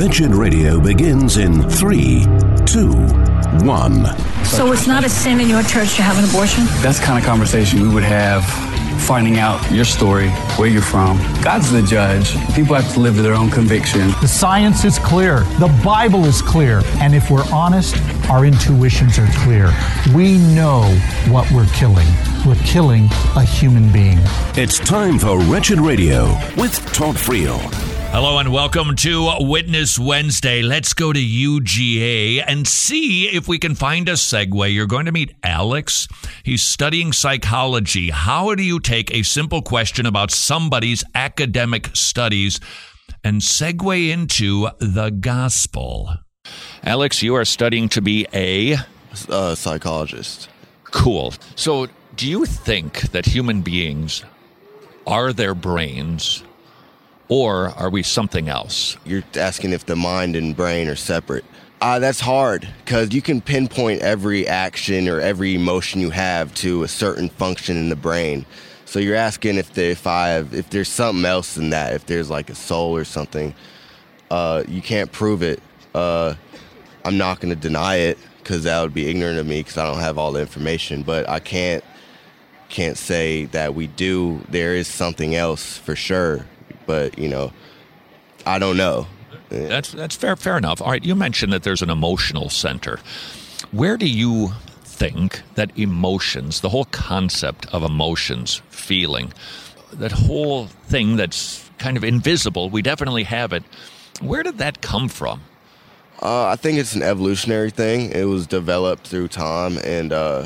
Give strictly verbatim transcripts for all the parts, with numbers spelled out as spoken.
Wretched Radio begins in three, two, one. So it's not a sin in your church to have an abortion? That's the kind of conversation we would have, finding out your story, where you're from. God's the judge. People have to live to their own conviction. The science is clear. The Bible is clear. And if we're honest, our intuitions are clear. We know what we're killing. We're killing a human being. It's time for Wretched Radio with Todd Friel. Hello and welcome to Witness Wednesday. Let's go to U G A and see if we can find a segue. You're going to meet Alex. He's studying psychology. How do you take a simple question about somebody's academic studies and segue into the gospel? Alex, you are studying to be a... Uh, psychologist. Cool. So do you think that human beings are their brains, or are we something else? You're asking if the mind and brain are separate. Uh, that's hard because you can pinpoint every action or every emotion you have to a certain function in the brain. So you're asking if the, if I have, if there's something else than that, if there's like a soul or something. Uh, you can't prove it. Uh, I'm not going to deny it because that would be ignorant of me because I don't have all the information. But I can't can't say that we do. There is something else for sure. But, you know, I don't know. That's that's fair fair enough. All right, you mentioned that there's an emotional center. Where do you think that emotions, the whole concept of emotions, feeling, that whole thing that's kind of invisible, we definitely have it, where did that come from? Uh, I think it's an evolutionary thing. It was developed through time, and uh,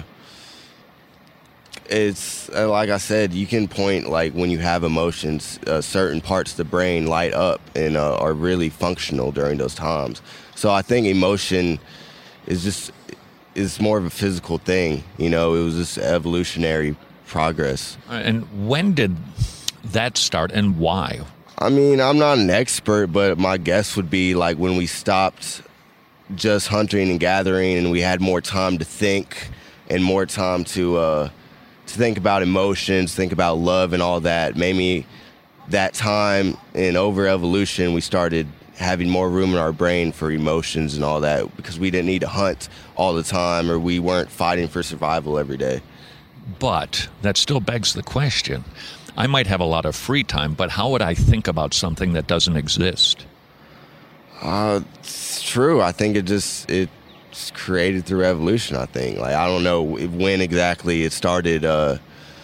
it's uh, like I said, you can point like when you have emotions, uh, certain parts of the brain light up and uh, are really functional during those times. So I think emotion is just is more of a physical thing. You know, it was just evolutionary progress. And when did that start, and why? I mean, I'm not an expert, but my guess would be like when we stopped just hunting and gathering, and we had more time to think and more time to. Uh, to think about emotions, think about love and all that. Maybe that time in over evolution, we started having more room in our brain for emotions and all that because we didn't need to hunt all the time or we weren't fighting for survival every day. But that still begs the question. I might have a lot of free time, but how would I think about something that doesn't exist? Uh, it's true. I think it just... it. It's created through evolution, I think. Like, I don't know when exactly it started uh,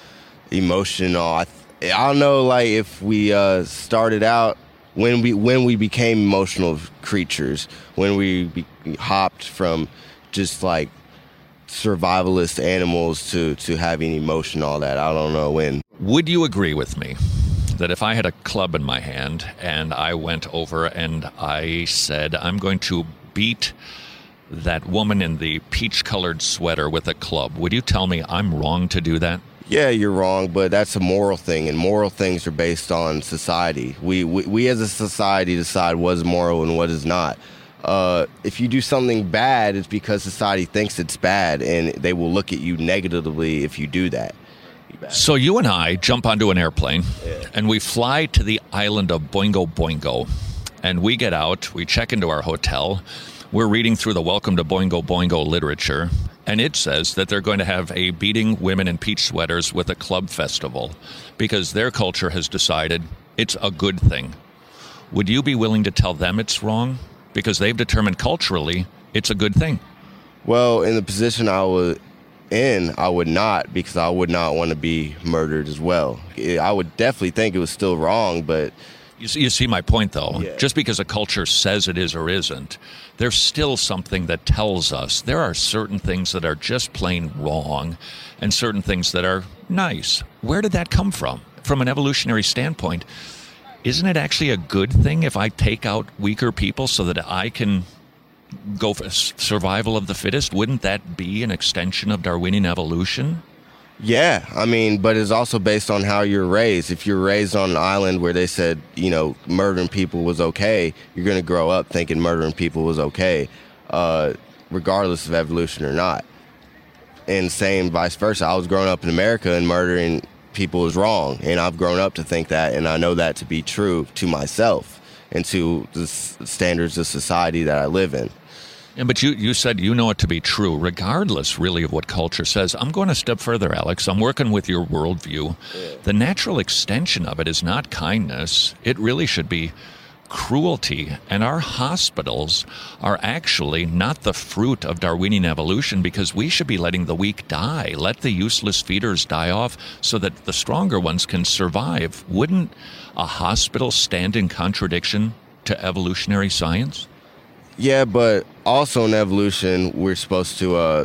emotional. I, th- I don't know, like, if we uh, started out, when we when we became emotional creatures, when we be- hopped from just, like, survivalist animals to, to having emotion, all that. I don't know when. Would you agree with me that if I had a club in my hand and I went over and I said, I'm going to beat that woman in the peach-colored sweater with a club, would you tell me I'm wrong to do that? Yeah, you're wrong, but that's a moral thing, and moral things are based on society. We we, we as a society decide what is moral and what is not. Uh, if you do something bad, it's because society thinks it's bad, and they will look at you negatively if you do that. So you and I jump onto an airplane, yeah. and we fly to the island of Boingo Boingo, and we get out, we check into our hotel. We're reading through the Welcome to Boingo Boingo literature, and it says that they're going to have a beating women in peach sweaters with a club festival because their culture has decided it's a good thing. Would you be willing to tell them it's wrong because they've determined culturally it's a good thing? Well, in the position I was in, I would not because I would not want to be murdered as well. I would definitely think it was still wrong, but... You see, you see my point, though. Yeah. Just because a culture says it is or isn't, there's still something that tells us there are certain things that are just plain wrong and certain things that are nice. Where did that come from? From an evolutionary standpoint, isn't it actually a good thing if I take out weaker people so that I can go for survival of the fittest? Wouldn't that be an extension of Darwinian evolution? Yeah, I mean, but it's also based on how you're raised. If you're raised on an island where they said, you know, murdering people was okay, you're going to grow up thinking murdering people was okay, uh, regardless of evolution or not. And same vice versa. I was growing up in America and murdering people is wrong, and I've grown up to think that, and I know that to be true to myself. into the s- standards of society that I live in. Yeah, but you, you said you know it to be true, regardless, really, of what culture says. I'm going a step further, Alex. I'm working with your worldview. Yeah. The natural extension of it is not kindness. It really should be cruelty. And our hospitals are actually not the fruit of Darwinian evolution, because we should be letting the weak die. Let the useless feeders die off so that the stronger ones can survive. Wouldn't a hospital stand in contradiction to evolutionary science? Yeah, but also in evolution, we're supposed to uh,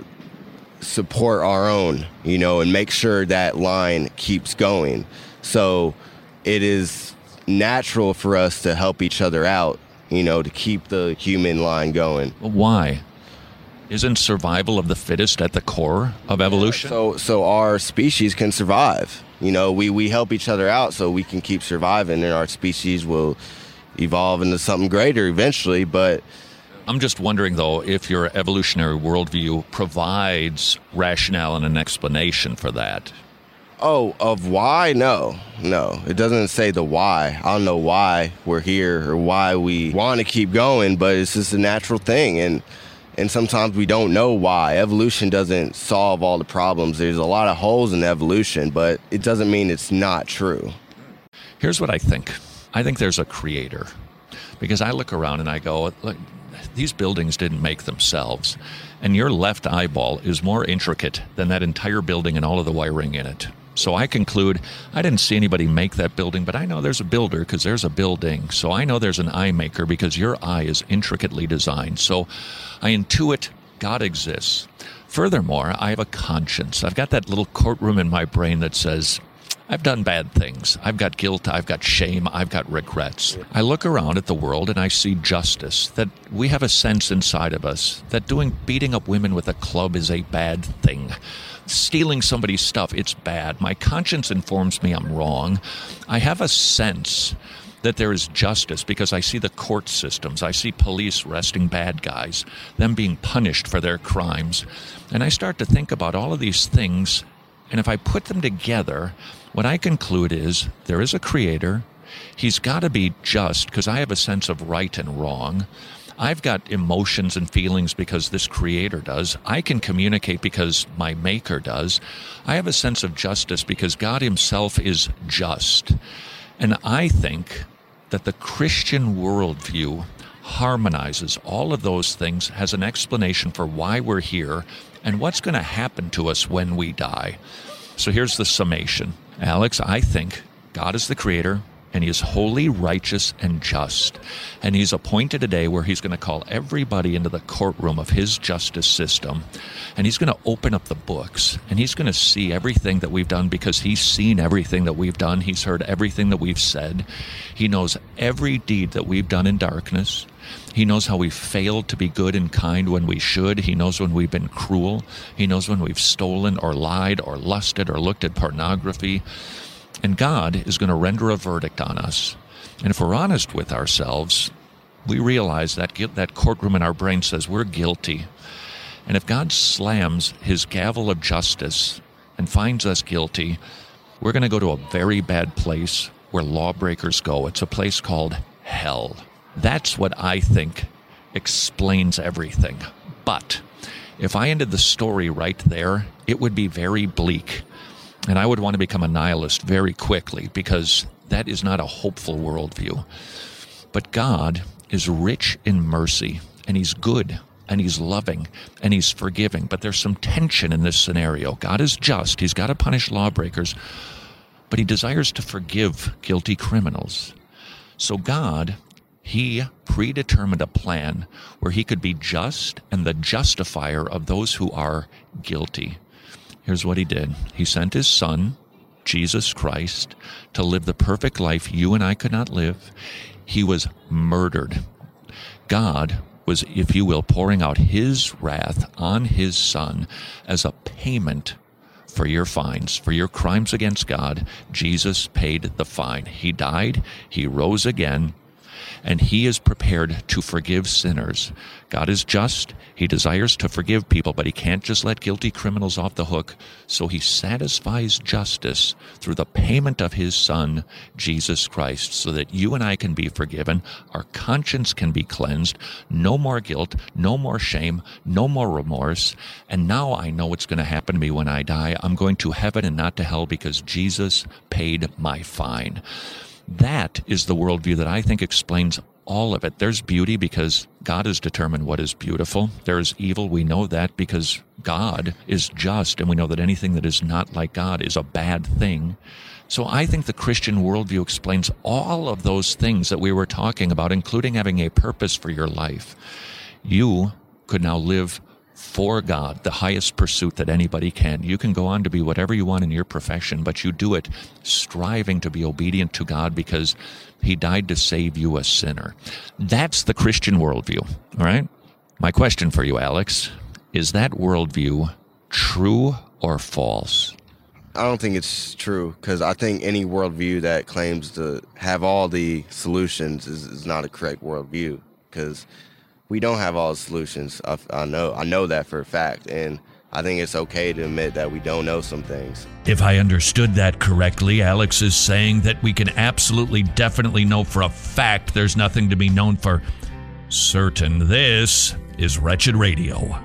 support our own, you know, and make sure that line keeps going. So it is natural for us to help each other out, you know, to keep the human line going. Why? Isn't survival of the fittest at the core of evolution? Yeah, so so our species can survive. You know, we, we help each other out so we can keep surviving, and our species will evolve into something greater eventually. But I'm just wondering, though, if your evolutionary worldview provides rationale and an explanation for that. Oh, of why? No, no. It doesn't say the why. I don't know why we're here or why we want to keep going, but it's just a natural thing. And and sometimes we don't know why. Evolution doesn't solve all the problems. There's a lot of holes in evolution, but it doesn't mean it's not true. Here's what I think. I think there's a creator. Because I look around and I go, look, these buildings didn't make themselves. And your left eyeball is more intricate than that entire building and all of the wiring in it. So I conclude, I didn't see anybody make that building, but I know there's a builder because there's a building. So I know there's an eye maker because your eye is intricately designed. So I intuit God exists. Furthermore, I have a conscience. I've got that little courtroom in my brain that says, I've done bad things. I've got guilt. I've got shame. I've got regrets. I look around at the world and I see justice, that we have a sense inside of us that doing beating up women with a club is a bad thing. Stealing somebody's stuff, it's bad. My conscience informs me I'm wrong. I have a sense that there is justice because I see the court systems. I see police arresting bad guys, them being punished for their crimes. And I start to think about all of these things, and if I put them together, what I conclude is there is a creator. He's got to be just because I have a sense of right and wrong. I've got emotions and feelings because this creator does. I can communicate because my maker does. I have a sense of justice because God himself is just. And I think that the Christian worldview harmonizes all of those things, has an explanation for why we're here and what's going to happen to us when we die. So here's the summation. Alex, I think God is the creator, and he is holy, righteous, and just. And he's appointed a day where he's going to call everybody into the courtroom of his justice system. And he's going to open up the books. And he's going to see everything that we've done because he's seen everything that we've done. He's heard everything that we've said. He knows every deed that we've done in darkness. He knows how we've failed to be good and kind when we should. He knows when we've been cruel. He knows when we've stolen or lied or lusted or looked at pornography. And God is going to render a verdict on us. And if we're honest with ourselves, we realize that that courtroom in our brain says we're guilty. And if God slams his gavel of justice and finds us guilty, we're going to go to a very bad place where lawbreakers go. It's a place called hell. That's what I think explains everything. But if I ended the story right there, it would be very bleak. And I would want to become a nihilist very quickly because that is not a hopeful worldview. But God is rich in mercy, and he's good, and he's loving, and he's forgiving. But there's some tension in this scenario. God is just. He's got to punish lawbreakers, but he desires to forgive guilty criminals. So God, he predetermined a plan where he could be just and the justifier of those who are guilty. Here's what he did. He sent his son, Jesus Christ, to live the perfect life you and I could not live. He was murdered. God was, if you will, pouring out his wrath on his son as a payment for your fines, for your crimes against God. Jesus paid the fine. He died. He rose again. and he is prepared to forgive sinners. God is just. He desires to forgive people, but he can't just let guilty criminals off the hook. So he satisfies justice through the payment of his Son, Jesus Christ, so that you and I can be forgiven, our conscience can be cleansed, no more guilt, no more shame, no more remorse. And now I know what's going to happen to me when I die. I'm going to heaven and not to hell because Jesus paid my fine. That is the worldview that I think explains all of it. There's beauty because God has determined what is beautiful. There's evil. We know that because God is just, and we know that anything that is not like God is a bad thing. So I think the Christian worldview explains all of those things that we were talking about, including having a purpose for your life. You could now live for God, the highest pursuit that anybody can. You can go on to be whatever you want in your profession, but you do it striving to be obedient to God because he died to save you, a sinner. That's the Christian worldview, all right? My question for you, Alex, is that worldview true or false? I don't think it's true, because I think any worldview that claims to have all the solutions is, is not a correct worldview, because we don't have all the solutions. I, I know I know that for a fact, and I think it's okay to admit that we don't know some things. If I understood that correctly, Alex is saying that we can absolutely, definitely know for a fact there's nothing to be known for certain. This is Wretched Radio.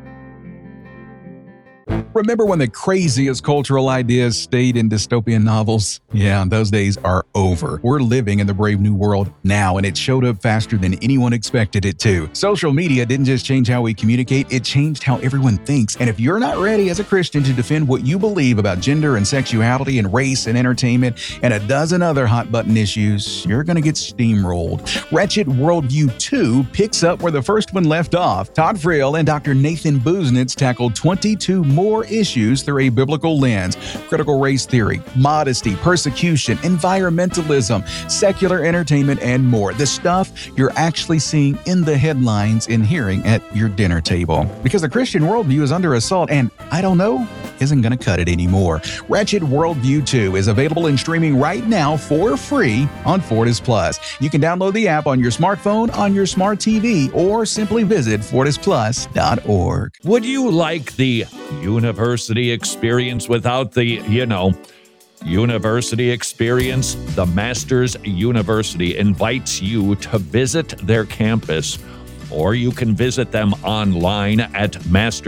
Remember when the craziest cultural ideas stayed in dystopian novels? Yeah, those days are over. We're living in the brave new world now, and it showed up faster than anyone expected it to. Social media didn't just change how we communicate, it changed how everyone thinks. And if you're not ready as a Christian to defend what you believe about gender and sexuality and race and entertainment and a dozen other hot-button issues, you're going to get steamrolled. Wretched Worldview two picks up where the first one left off. Todd Friel and Doctor Nathan Busenitz tackled twenty-two more issues through a biblical lens: critical race theory, modesty, persecution, environmentalism, secular entertainment, and more. The stuff you're actually seeing in the headlines and hearing at your dinner table. Because the Christian worldview is under assault, and I don't know, isn't going to cut it anymore. Wretched Worldview two is available and streaming right now for free on Fortis Plus. You can download the app on your smartphone, on your smart T V, or simply visit fortis plus dot org. Would you like the university experience without the, you know, university experience? The Masters University invites you to visit their campus, or you can visit them online at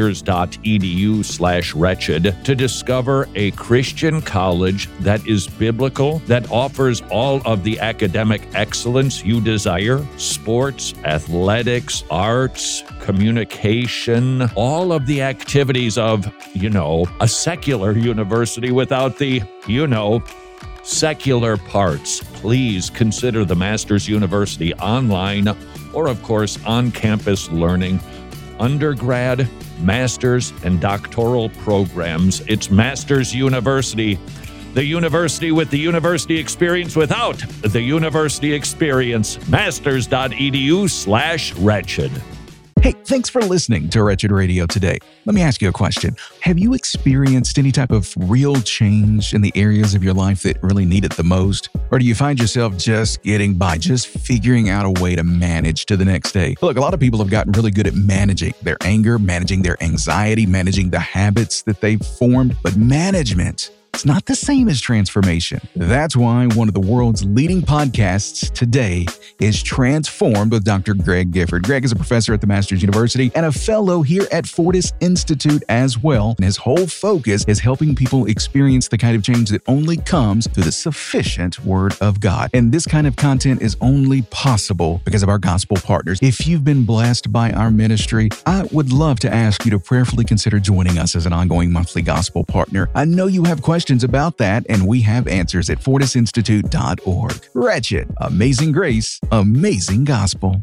masters.edu slash wretched to discover a Christian college that is biblical, that offers all of the academic excellence you desire: sports, athletics, arts, communication, all of the activities of, you know, a secular university without the, you know, secular parts. Please consider the Masters University online, or of course on-campus learning, undergrad, master's, and doctoral programs. It's Masters University, the university with the university experience without the university experience. Masters.edu slash wretched. Hey, thanks for listening to Wretched Radio today. Let me ask you a question. Have you experienced any type of real change in the areas of your life that really need it the most? Or do you find yourself just getting by, just figuring out a way to manage to the next day? Look, a lot of people have gotten really good at managing their anger, managing their anxiety, managing the habits that they've formed. But management, it's not the same as transformation. That's why one of the world's leading podcasts today is Transformed with Doctor Greg Gifford. Greg is a professor at the Masters University and a fellow here at Fortis Institute as well. And his whole focus is helping people experience the kind of change that only comes through the sufficient Word of God. And this kind of content is only possible because of our gospel partners. If you've been blessed by our ministry, I would love to ask you to prayerfully consider joining us as an ongoing monthly gospel partner. I know you have questions about that, and we have answers at fortis institute dot org. Wretched, amazing grace, amazing gospel.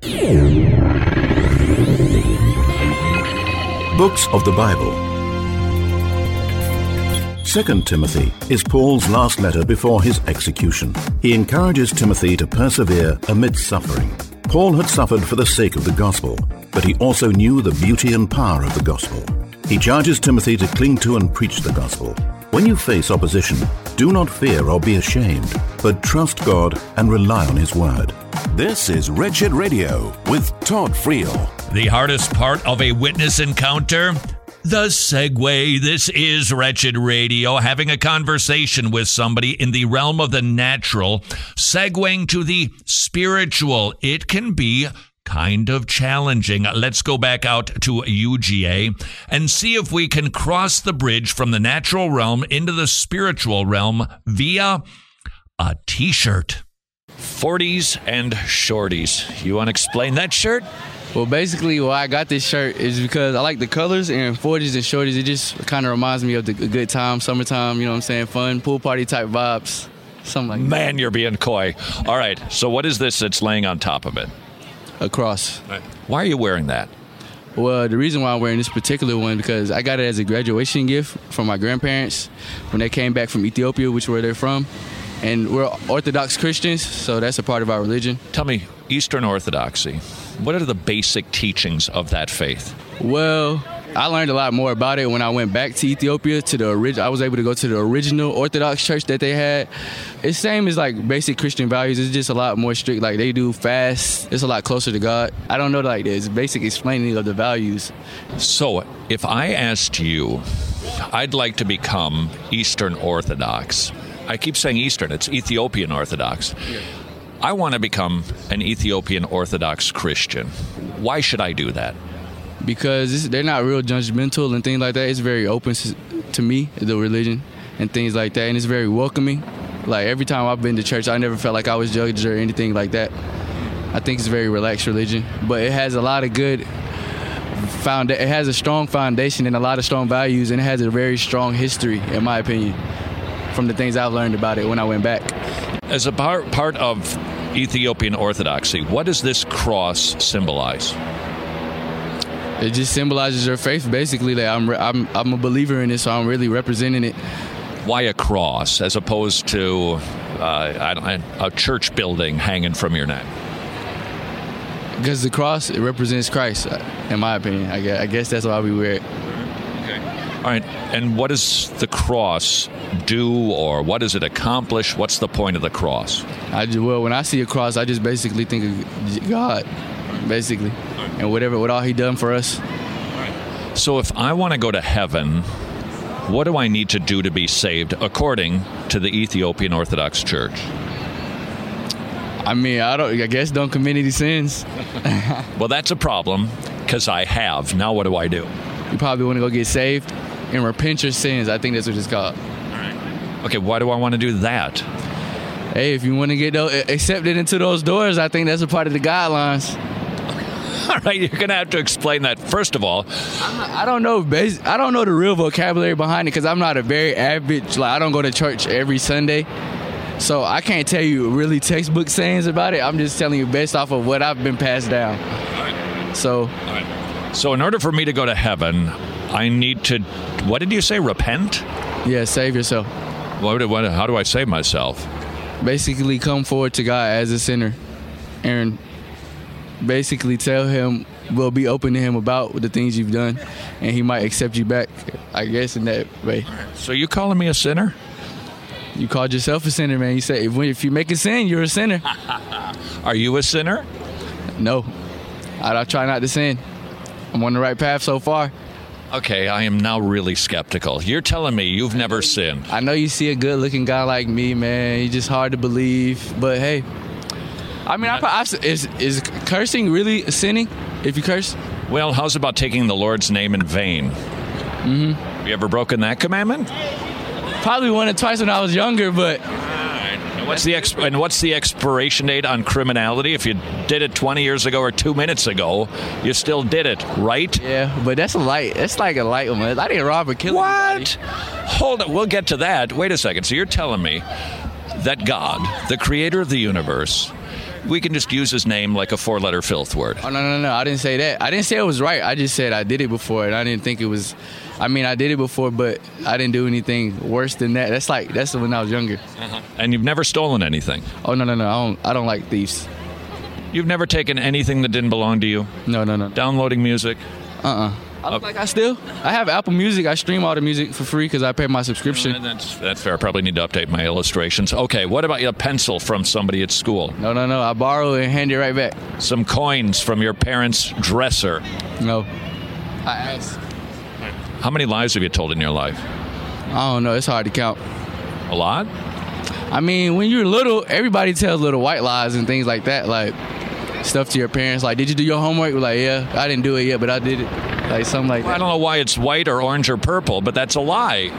Books of the Bible. Second Timothy is Paul's last letter before his execution. He encourages Timothy to persevere amidst suffering. Paul had suffered for the sake of the gospel, but he also knew the beauty and power of the gospel. He charges Timothy to cling to and preach the gospel. When you face opposition, do not fear or be ashamed, but trust God and rely on His word. This is Wretched Radio with Todd Friel. The hardest part of a witness encounter? The segue. This is Wretched Radio, having a conversation with somebody in the realm of the natural, segueing to the spiritual. It can be kind of challenging. Let's go back out to U G A and see if we can cross the bridge from the natural realm into the spiritual realm via a t-shirt. forties and shorties. You want to explain that shirt? Well, basically, why I got this shirt is because I like the colors, and forties and shorties, it just kind of reminds me of the good time, summertime, you know what I'm saying, fun, pool party type vibes, something like that. Man, you're being coy. All right, so what is this that's laying on top of it? A cross. Why are you wearing that? Well, the reason why I'm wearing this particular one, because I got it as a graduation gift from my grandparents when they came back from Ethiopia, which is where they're from. And we're Orthodox Christians, so that's a part of our religion. Tell me, Eastern Orthodoxy, what are the basic teachings of that faith? Well, I learned a lot more about it when I went back to Ethiopia to the original. I was able to go to the original Orthodox church that they had. It's same as like basic Christian values. It's just a lot more strict. Like they do fast. It's a lot closer to God. I don't know like this basic explaining of the values. So if I asked you, I'd like to become Eastern Orthodox. I keep saying Eastern. It's Ethiopian Orthodox. Yeah. I want to become an Ethiopian Orthodox Christian. Why should I do that? Because it's, they're not real judgmental and things like that. It's very open to me, the religion, and things like that. And it's very welcoming. Like every time I've been to church, I never felt like I was judged or anything like that. I think it's a very relaxed religion. But it has a lot of good found. It has a strong foundation and a lot of strong values, and it has a very strong history, in my opinion, from the things I've learned about it when I went back. As a part, part of Ethiopian Orthodoxy, what does this cross symbolize? It just symbolizes your faith, basically. Like I'm, I'm, I'm a believer in it, so I'm really representing it. Why a cross as opposed to uh, I don't, a church building hanging from your neck? Because the cross, it represents Christ, in my opinion. I guess, I guess that's why we wear it. All right, and what does the cross do, or what does it accomplish? What's the point of the cross? I just, well, when I see a cross, I just basically think of God, basically, and whatever, what all He done for us. So if I want to go to heaven, what do I need to do to be saved, according to the Ethiopian Orthodox Church? I mean, I don't. I guess don't commit any sins. Well, that's a problem, because I have. Now what do I do? You probably want to go get saved and repent your sins. I think that's what it's called. All right. Okay, why do I want to do that? Hey, if you want to get those, accepted into those doors, I think that's a part of the guidelines. All right, you're going to have to explain that. First of all, I'm, I don't know. I don't know the real vocabulary behind it because I'm not a very avid. Like I don't go to church every Sunday, so I can't tell you really textbook sayings about it. I'm just telling you based off of what I've been passed down. All right. So. All right. So in order for me to go to heaven, I need to, what did you say, repent? Yeah, save yourself. What, what, how do I save myself? Basically come forward to God as a sinner and basically tell Him, well, be open to Him about the things you've done, and He might accept you back, I guess, in that way. So you calling me a sinner? You called yourself a sinner, man. You say, if, if you make a sin, you're a sinner. Are you a sinner? No. I, I try not to sin. I'm on the right path so far. Okay, I am now really skeptical. You're telling me you've never sinned. I know you see a good-looking guy like me, man. He's just hard to believe. But, hey, I mean, I, I, is, is cursing really sinning if you curse? Well, how's about taking the Lord's name in vain? Mm-hmm. Have you ever broken that commandment? Probably one or twice when I was younger, but... What's the exp- and what's the expiration date on criminality? If you did it twenty years ago or two minutes ago, you still did it, right? Yeah, but that's a light. That's like a light one. I didn't rob or kill What? anybody. Hold it. We'll get to that. Wait a second. So you're telling me that God, the creator of the universe, we can just use His name like a four-letter filth word? Oh, no, no, no. I didn't say that. I didn't say it was right. I just said I did it before, and I didn't think it was... I mean, I did it before, but I didn't do anything worse than that. That's like, that's when I was younger. Uh-huh. And you've never stolen anything? Oh, no, no, no. I don't, I don't like thieves. You've never taken anything that didn't belong to you? No, no, no. Downloading music? Uh-uh. I look like I still. I have Apple Music. I stream all the music for free because I pay my subscription. And that's, that's fair. I probably need to update my illustrations. Okay, what about a pencil from somebody at school? No, no, no. I borrow it and hand it right back. Some coins from your parents' dresser? No. I asked. How many lies have you told in your life? I don't know. It's hard to count. A lot? I mean, when you're little, everybody tells little white lies and things like that. Like, stuff to your parents. Like, did you do your homework? We're like, yeah, I didn't do it yet, but I did it. Like, something like well, that. I don't know why it's white or orange or purple, but that's a lie.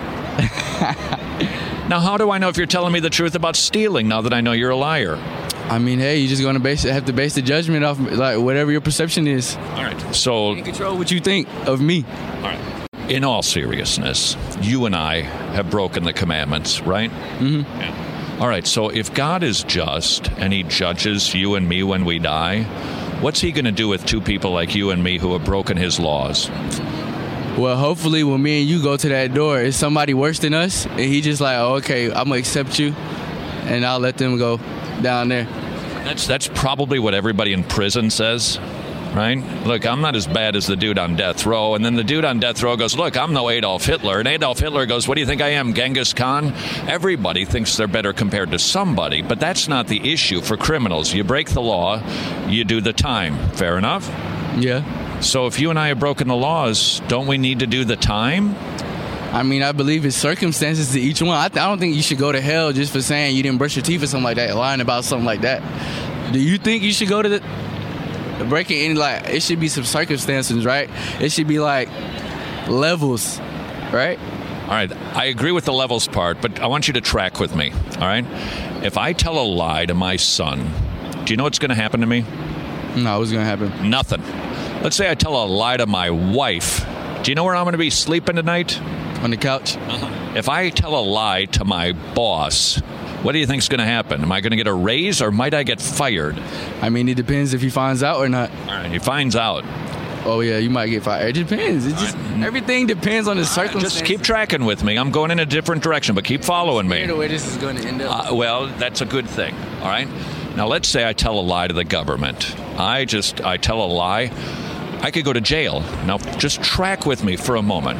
Now, how do I know if you're telling me the truth about stealing now that I know you're a liar? I mean, hey, you're just going to base have to base the judgment off, like, whatever your perception is. All right. So, you can control what you think of me. All right. In all seriousness, you and I have broken the commandments, right? Mm-hmm. Yeah. All right. So if God is just and he judges you and me when we die, what's he going to do with two people like you and me who have broken his laws? Well, hopefully when me and you go to that door, it's somebody worse than us, and he just like, oh, okay, I'm going to accept you, and I'll let them go down there. That's that's probably what everybody in prison says, right? Look, I'm not as bad as the dude on death row. And then the dude on death row goes, look, I'm no Adolf Hitler. And Adolf Hitler goes, what do you think I am, Genghis Khan? Everybody thinks they're better compared to somebody, but that's not the issue for criminals. You break the law, you do the time. Fair enough? Yeah. So if you and I have broken the laws, don't we need to do the time? I mean, I believe it's circumstances to each one. I, th- I don't think you should go to hell just for saying you didn't brush your teeth or something like that, lying about something like that. Do you think you should go to the breaking any, like, it should be some circumstances, right? It should be like levels, right? All right, I agree with the levels part, but I want you to track with me, all right? If I tell a lie to my son, do you know what's going to happen to me? No, what's going to happen? Nothing. Let's say I tell a lie to my wife. Do you know where I'm going to be sleeping tonight? On the couch. Uh-huh. If I tell a lie to my boss, what do you think is going to happen? Am I going to get a raise or might I get fired? I mean, it depends if he finds out or not. All right, he finds out. Oh, yeah, you might get fired. It depends. It just, right. Everything depends on the circumstances. Just keep tracking with me. I'm going in a different direction, but keep following me. The way this is going to end up. Uh, well, that's a good thing. All right? Now, let's say I tell a lie to the government. I just, I tell a lie. I could go to jail. Now, just track with me for a moment.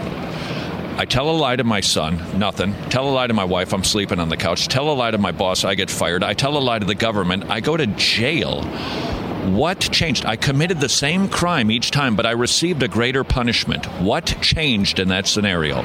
I tell a lie to my son, nothing. Tell a lie to my wife, I'm sleeping on the couch. Tell a lie to my boss, I get fired. I tell a lie to the government, I go to jail. What changed? I committed the same crime each time, but I received a greater punishment. What changed in that scenario?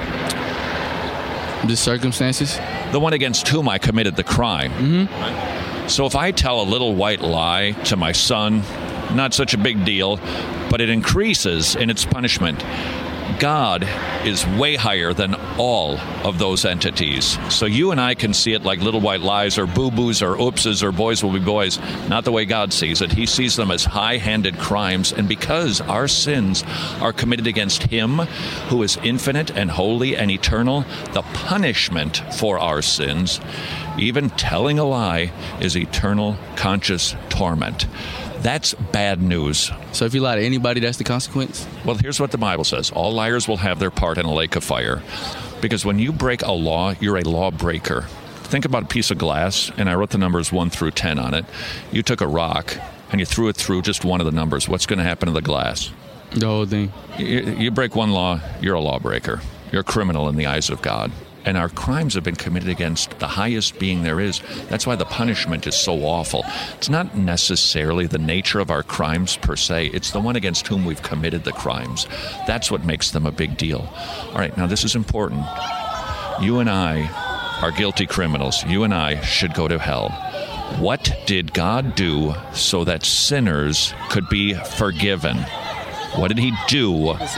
The circumstances? The one against whom I committed the crime. Mm-hmm. So if I tell a little white lie to my son, not such a big deal, but it increases in its punishment. God is way higher than all of those entities. So you and I can see it like little white lies or boo-boos or oopses or boys will be boys. Not the way God sees it. He sees them as high-handed crimes. And because our sins are committed against Him who is infinite and holy and eternal, the punishment for our sins, even telling a lie, is eternal conscious torment. That's bad news. So if you lie to anybody, that's the consequence? Well, here's what the Bible says. All liars will have their part in a lake of fire. Because when you break a law, you're a lawbreaker. Think about a piece of glass, and I wrote the numbers one through ten on it. You took a rock, and you threw it through just one of the numbers. What's going to happen to the glass? The whole thing. You, you break one law, you're a lawbreaker. You're a criminal in the eyes of God. And our crimes have been committed against the highest being there is. That's why the punishment is so awful. It's not necessarily the nature of our crimes per se. It's the one against whom we've committed the crimes. That's what makes them a big deal. All right, now this is important. You and I are guilty criminals. You and I should go to hell. What did God do so that sinners could be forgiven? What did He do?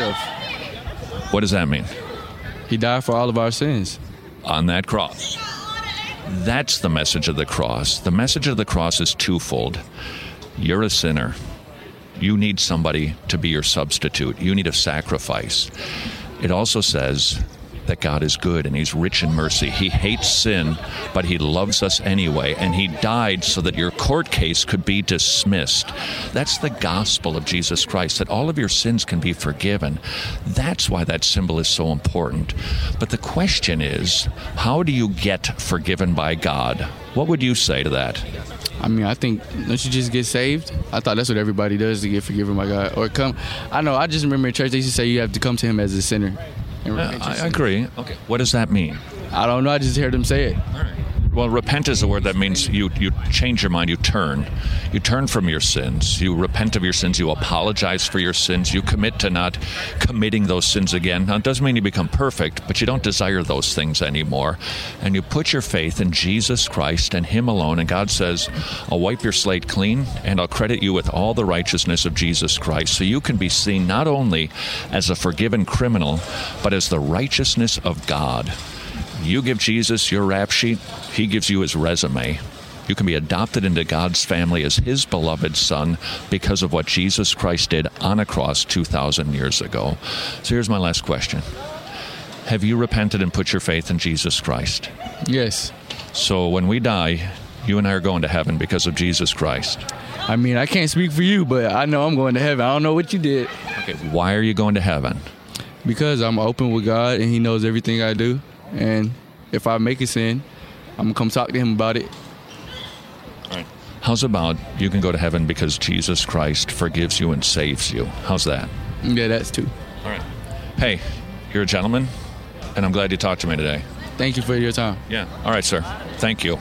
What does that mean? He died for all of our sins. On that cross. That's the message of the cross. The message of the cross is twofold. You're a sinner. You need somebody to be your substitute. You need a sacrifice. It also says that God is good and He's rich in mercy. He hates sin, but He loves us anyway, and He died so that your court case could be dismissed. That's the gospel of Jesus Christ, that all of your sins can be forgiven. That's why that symbol is so important. But the question is, how do you get forgiven by God? What would you say to that? I mean, I think, don't you just get saved? I thought that's what everybody does to get forgiven by God. Or come, I know, I just remember in church they used to say you have to come to Him as a sinner. Uh, I agree. Okay. What does that mean? I don't know, I just heard them say it. All right. Well, repent is a word that means you, you change your mind, you turn. You turn from your sins. You repent of your sins. You apologize for your sins. You commit to not committing those sins again. Now, it doesn't mean you become perfect, but you don't desire those things anymore. And you put your faith in Jesus Christ and Him alone. And God says, I'll wipe your slate clean, and I'll credit you with all the righteousness of Jesus Christ. So you can be seen not only as a forgiven criminal, but as the righteousness of God. You give Jesus your rap sheet, He gives you His resume. You can be adopted into God's family as His beloved son because of what Jesus Christ did on a cross two thousand years ago. So here's my last question. Have you repented and put your faith in Jesus Christ? Yes. So when we die, you and I are going to heaven because of Jesus Christ. I mean, I can't speak for you, but I know I'm going to heaven. I don't know what you did. Okay, why are you going to heaven? Because I'm open with God and He knows everything I do. And if I make a sin, I'm going to come talk to Him about it. All right. How's about you can go to heaven because Jesus Christ forgives you and saves you? How's that? Yeah, that's too. All right. Hey, you're a gentleman, and I'm glad you talked to me today. Thank you for your time. Yeah. All right, sir. Thank you.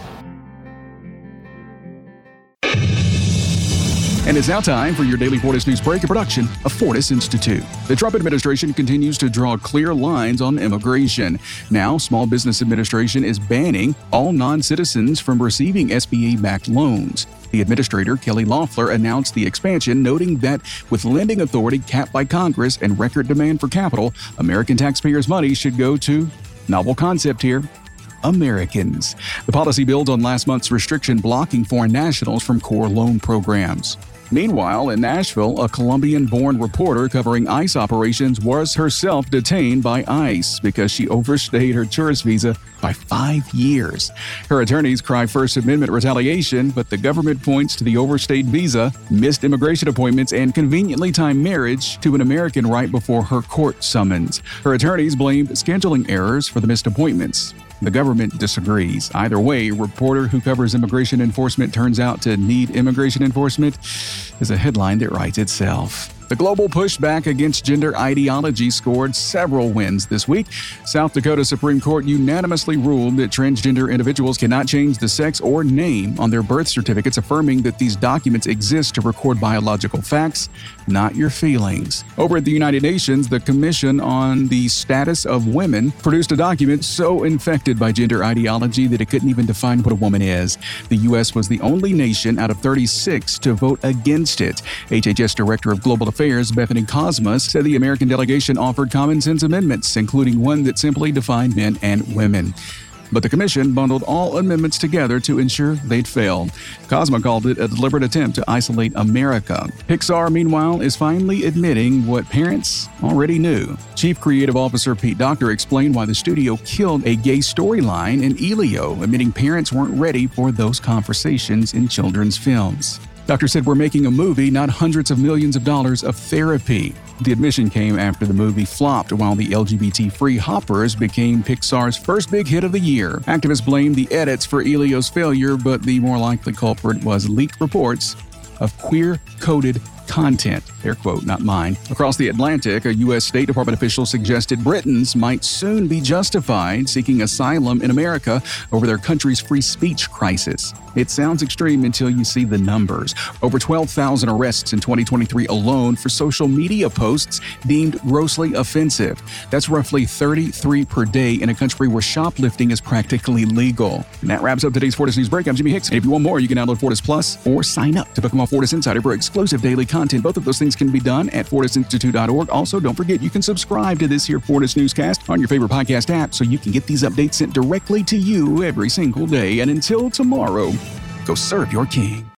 And it's now time for your daily Fortis News Break, a production of Fortis Institute. The Trump administration continues to draw clear lines on immigration. Now, Small Business Administration is banning all non-citizens from receiving S B A-backed loans. The administrator, Kelly Loeffler, announced the expansion, noting that with lending authority capped by Congress and record demand for capital, American taxpayers' money should go to, novel concept here, Americans. The policy builds on last month's restriction blocking foreign nationals from core loan programs. Meanwhile, in Nashville, a Colombian-born reporter covering ICE operations was herself detained by ICE because she overstayed her tourist visa by five years. Her attorneys cry First Amendment retaliation, but the government points to the overstayed visa, missed immigration appointments, and conveniently timed marriage to an American right before her court summons. Her attorneys blamed scheduling errors for the missed appointments. The government disagrees. Either way, a reporter who covers immigration enforcement turns out to need immigration enforcement is a headline that writes itself. The global pushback against gender ideology scored several wins this week. South Dakota Supreme Court unanimously ruled that transgender individuals cannot change the sex or name on their birth certificates, affirming that these documents exist to record biological facts, not your feelings. Over at the United Nations, the Commission on the Status of Women produced a document so infected by gender ideology that it couldn't even define what a woman is. The U S was the only nation out of thirty-six to vote against it. H H S Director of Global Affairs, Bethany Cosmas, said the American delegation offered common-sense amendments, including one that simply defined men and women. But the commission bundled all amendments together to ensure they'd fail. Cosma called it a deliberate attempt to isolate America. Pixar, meanwhile, is finally admitting what parents already knew. Chief Creative Officer Pete Docter explained why the studio killed a gay storyline in Elio, admitting parents weren't ready for those conversations in children's films. Docter said, "We're making a movie, not hundreds of millions of dollars of therapy." The admission came after the movie flopped, while the L G B T-free Hoppers became Pixar's first big hit of the year. Activists blamed the edits for Elio's failure, but the more likely culprit was leaked reports of queer-coded content. Their quote, not mine. Across the Atlantic, a U S State Department official suggested Britons might soon be justified seeking asylum in America over their country's free speech crisis. It sounds extreme until you see the numbers. Over twelve thousand arrests in twenty twenty-three alone for social media posts deemed grossly offensive. That's roughly thirty-three per day in a country where shoplifting is practically legal. And that wraps up today's Fortis News Break. I'm Jimmy Hicks. And if you want more, you can download Fortis Plus or sign up to become a Fortis Insider for exclusive daily content. Both of those things can be done at fortis institute dot org. Also, don't forget you can subscribe to this here Fortis Newscast on your favorite podcast app so you can get these updates sent directly to you every single day. And until tomorrow, go serve your king.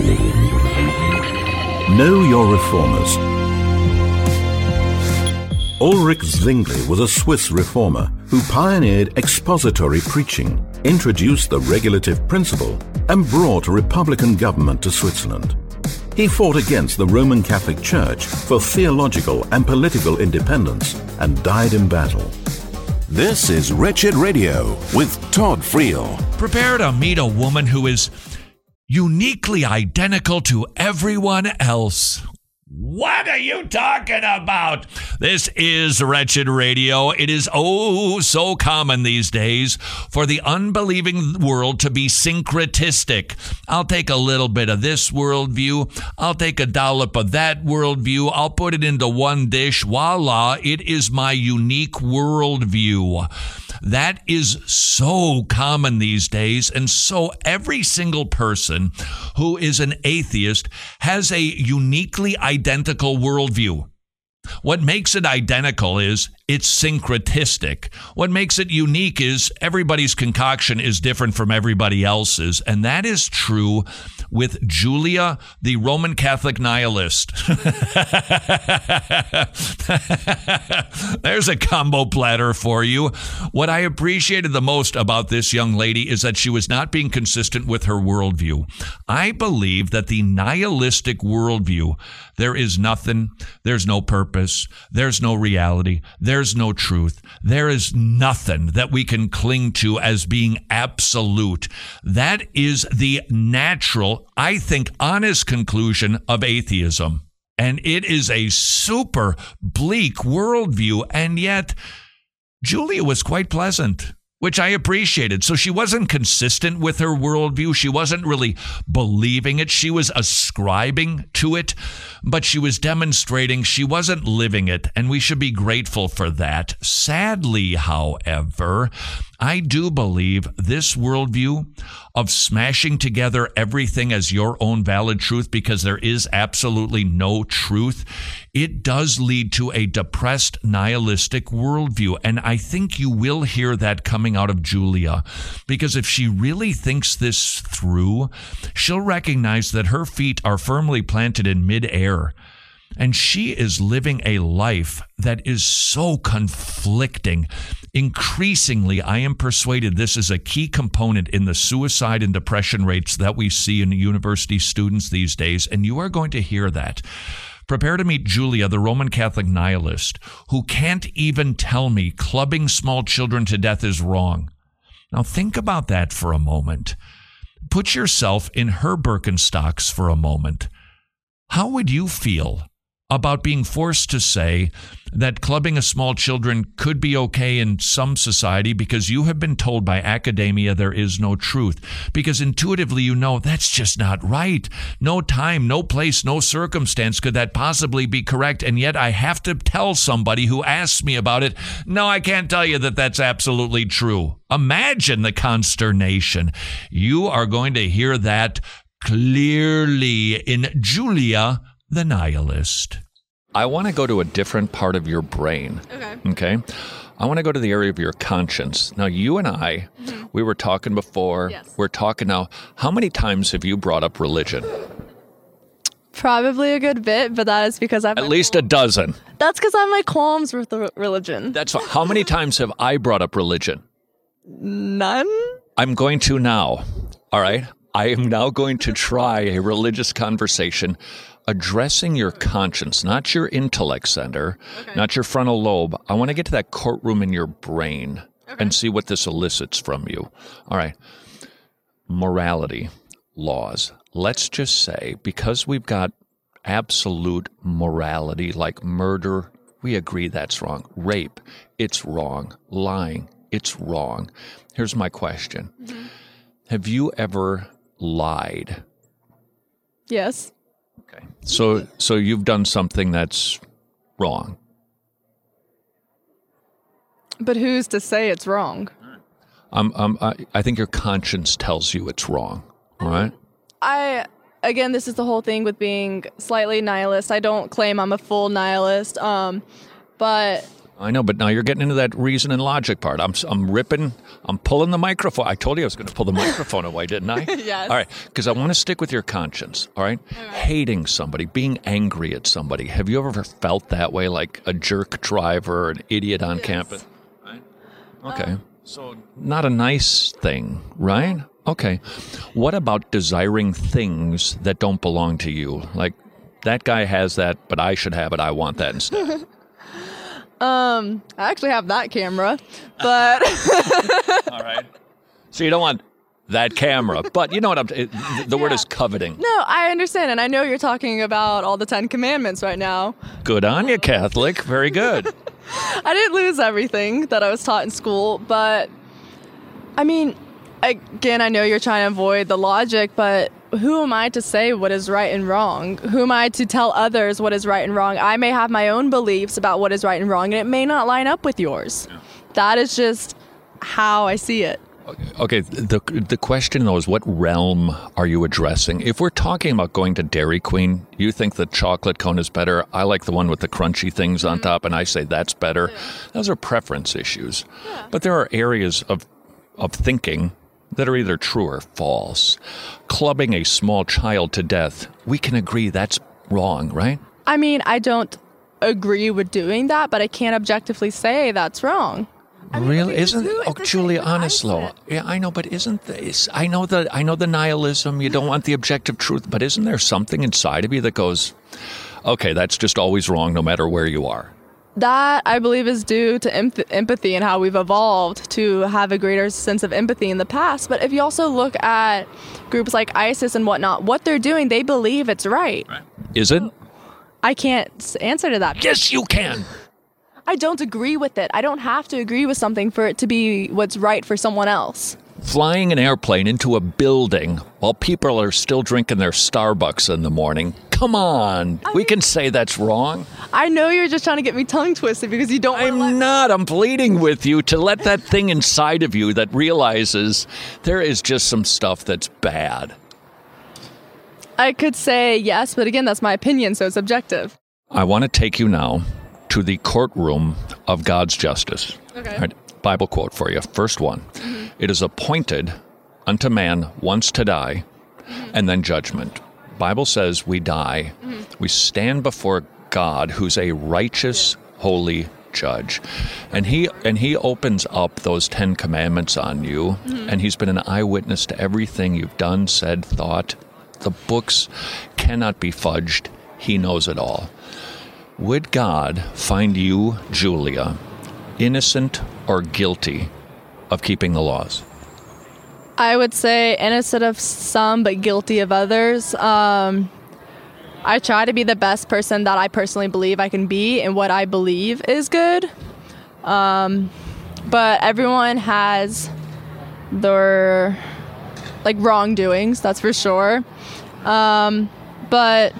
Know your reformers. Ulrich Zwingli was a Swiss reformer who pioneered expository preaching, introduced the regulative principle, and brought a republican government to Switzerland. He fought against the Roman Catholic Church for theological and political independence and died in battle. This is Wretched Radio with Todd Friel. Prepare to meet a woman who is uniquely identical to everyone else. What are you talking about? This is Wretched Radio. It is oh so common these days for the unbelieving world to be syncretistic. I'll take a little bit of this worldview. I'll take a dollop of that worldview. I'll put it into one dish. Voila, it is my unique worldview. That is so common these days, and so every single person who is an atheist has a uniquely identical worldview. What makes it identical is it's syncretistic. What makes it unique is everybody's concoction is different from everybody else's, and that is true with Julia, the Roman Catholic nihilist. There's a combo platter for you. What I appreciated the most about this young lady is that she was not being consistent with her worldview. I believe that the nihilistic worldview, there is nothing, there's no purpose, there's no reality, there's no truth, there is nothing that we can cling to as being absolute. That is the natural, I think, honest conclusion of atheism. And it is a super bleak worldview. And yet, Julia was quite pleasant, which I appreciated. So she wasn't consistent with her worldview. She wasn't really believing it. She was ascribing to it, but she was demonstrating she wasn't living it, and we should be grateful for that. Sadly, however, I do believe this worldview of smashing together everything as your own valid truth because there is absolutely no truth, it does lead to a depressed, nihilistic worldview. And I think you will hear that coming out of Julia, because if she really thinks this through, she'll recognize that her feet are firmly planted in midair. And she is living a life that is so conflicting. Increasingly, I am persuaded this is a key component in the suicide and depression rates that we see in university students these days, and you are going to hear that. Prepare to meet Julia, the Roman Catholic nihilist, who can't even tell me clubbing small children to death is wrong. Now think about that for a moment. Put yourself in her Birkenstocks for a moment. How would you feel about being forced to say that clubbing a small children could be okay in some society because you have been told by academia there is no truth? Because intuitively you know that's just not right. No time, no place, no circumstance could that possibly be correct. And yet I have to tell somebody who asks me about it, no, I can't tell you that that's absolutely true. Imagine the consternation. You are going to hear that clearly in Julia, the nihilist. I want to go to a different part of your brain. Okay. Okay. I want to go to the area of your conscience. Now, you and I, mm-hmm. we were talking before. Yes. We're talking now. How many times have you brought up religion? Probably a good bit, but that is because I've... At least a dozen. That's because I have my qualms with the religion. That's what, how many times have I brought up religion? None. I'm going to now. All right? I am now going to try a religious conversation addressing your conscience, not your intellect center, okay. not your frontal lobe. I want to get to that courtroom in your brain okay. and see what this elicits from you. All right. Morality, laws. Let's just say, because we've got absolute morality, like murder, we agree that's wrong. Rape, it's wrong. Lying, it's wrong. Here's my question. Mm-hmm. Have you ever lied? Yes. Okay. So so you've done something that's wrong. But who's to say it's wrong? Um, um, I, I think your conscience tells you it's wrong. All right? I, again, this is the whole thing with being slightly nihilist. I don't claim I'm a full nihilist, um, but I know, but now you're getting into that reason and logic part. I'm I'm ripping, I'm pulling the microphone. I told you I was going to pull the microphone away, didn't I? Yes. All right, because I want to stick with your conscience, all right? all right? Hating somebody, being angry at somebody. Have you ever felt that way, like a jerk driver or an idiot on yes. campus? Right? Okay, um, so not a nice thing, right? Okay. What about desiring things that don't belong to you? Like, that guy has that, but I should have it. I want that instead. Um, I actually have that camera, but all right. So you don't want that camera, but you know what I'm. It, the the yeah. word is coveting. No, I understand, and I know you're talking about all the Ten Commandments right now. Good on you, Catholic. Very good. I didn't lose everything that I was taught in school, but I mean, again, I know you're trying to avoid the logic, but who am I to say what is right and wrong? Who am I to tell others what is right and wrong? I may have my own beliefs about what is right and wrong, and it may not line up with yours. Yeah. That is just how I see it. Okay, the the question, though, is what realm are you addressing? If we're talking about going to Dairy Queen, you think the chocolate cone is better. I like the one with the crunchy things on mm-hmm. top, and I say that's better. Yeah. Those are preference issues. Yeah. But there are areas of of thinking that are either true or false. Clubbing a small child to death, we can agree that's wrong, right? I mean, I don't agree with doing that, but I can't objectively say that's wrong. I mean, really? okay, isn't oh, Julia, honestly, yeah, I know, but isn't this? I know the I know the nihilism. You don't want the objective truth, but isn't there something inside of you that goes, okay, that's just always wrong, no matter where you are? That, I believe, is due to em- empathy and how we've evolved to have a greater sense of empathy in the past. But if you also look at groups like ISIS and whatnot, what they're doing, they believe it's right. right. Is it? I can't answer to that. Yes, you can. I don't agree with it. I don't have to agree with something for it to be what's right for someone else. Flying an airplane into a building while people are still drinking their Starbucks in the morning. Come on. I we mean, can say that's wrong. I know you're just trying to get me tongue twisted because you don't want to I'm let not. I'm pleading with you to let that thing inside of you that realizes there is just some stuff that's bad. I could say yes, but again, that's my opinion, so it's subjective. I want to take you now to the courtroom of God's justice. Okay. All right. Bible quote for you. First one. Mm-hmm. It is appointed unto man once to die, mm-hmm. and then judgment. Bible says we die. Mm-hmm. We stand before God, who's a righteous, yeah. holy judge. And he and he opens up those Ten Commandments on you, mm-hmm. and he's been an eyewitness to everything you've done, said, thought. The books cannot be fudged. He knows it all. Would God find you, Julia, innocent or guilty of keeping the laws? I would say innocent of some, but guilty of others. Um, I try to be the best person that I personally believe I can be, and what I believe is good. Um, but everyone has their like wrongdoings, that's for sure. Um, but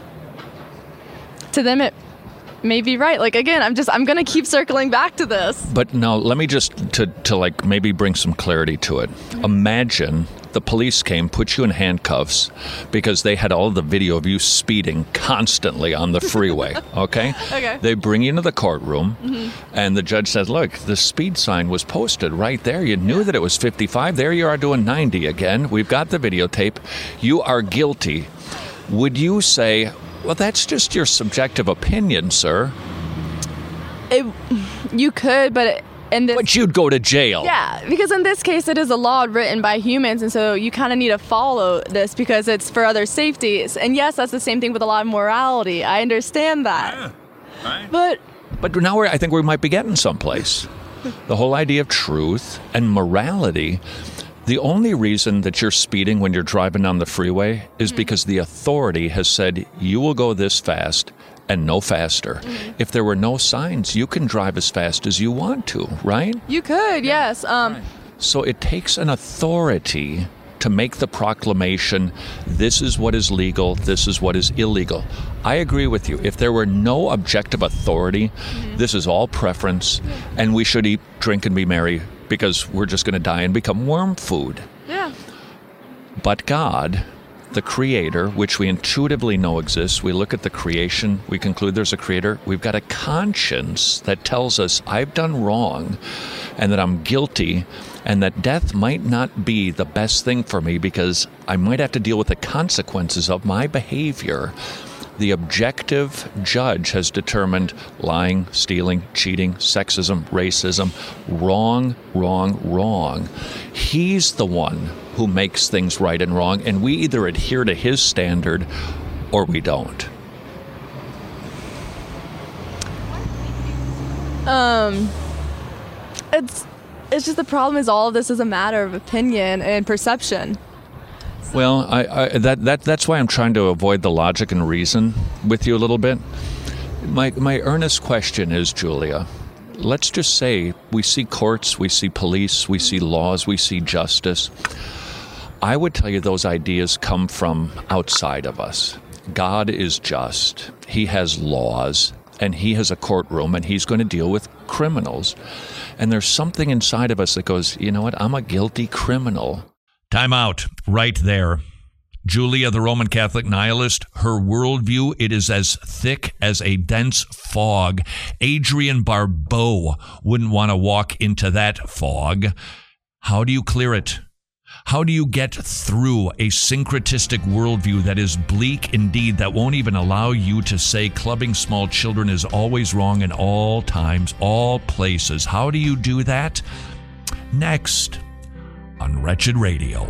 to them, it may be right. Like, again, I'm just, I'm going to keep circling back to this. But now let me just, to, to like maybe bring some clarity to it. Mm-hmm. Imagine the police came, put you in handcuffs because they had all the video of you speeding constantly on the freeway. Okay? Okay. They bring you into the courtroom, mm-hmm. and the judge says, look, the speed sign was posted right there. You knew that it was fifty-five. There you are doing ninety again. We've got the videotape. You are guilty. Would you say, well, that's just your subjective opinion, sir? It, you could, but... It, in this, but you'd go to jail. Yeah, because in this case, it is a law written by humans, and so you kind of need to follow this because it's for other safeties. And yes, that's the same thing with a lot of morality. I understand that. Yeah. Right. But... But now we're, I think we might be getting someplace. The whole idea of truth and morality... The only reason that you're speeding when you're driving down the freeway is mm-hmm. because the authority has said you will go this fast and no faster. Mm-hmm. If there were no signs, you can drive as fast as you want to, right? You could, yeah. yes. Um, right. So it takes an authority to make the proclamation, this is what is legal, this is what is illegal. I agree with you. If there were no objective authority, mm-hmm. this is all preference, yeah. and we should eat, drink, and be merry because we're just going to die and become worm food. Yeah. But God the Creator, which we intuitively know exists. We look at the creation, we conclude there's a Creator. We've got a conscience that tells us I've done wrong and that I'm guilty and that death might not be the best thing for me because I might have to deal with the consequences of my behavior. The objective judge has determined lying, stealing, cheating, sexism, racism, wrong, wrong, wrong. He's the one who makes things right and wrong, and we either adhere to his standard or we don't. Um, it's it's just the problem is all of this is a matter of opinion and perception. Well, I, I, that that that's why I'm trying to avoid the logic and reason with you a little bit. My my earnest question is, Julia, let's just say we see courts, we see police, we see laws, we see justice. I would tell you those ideas come from outside of us. God is just. He has laws, and he has a courtroom, and he's going to deal with criminals. And there's something inside of us that goes, you know what, I'm a guilty criminal. Time out right there. Julia, the Roman Catholic nihilist, her worldview, it is as thick as a dense fog. Adrienne Barbeau wouldn't want to walk into that fog. How do you clear it? How do you get through a syncretistic worldview that is bleak indeed, that won't even allow you to say clubbing small children is always wrong in all times, all places? How do you do that? Next on Wretched Radio.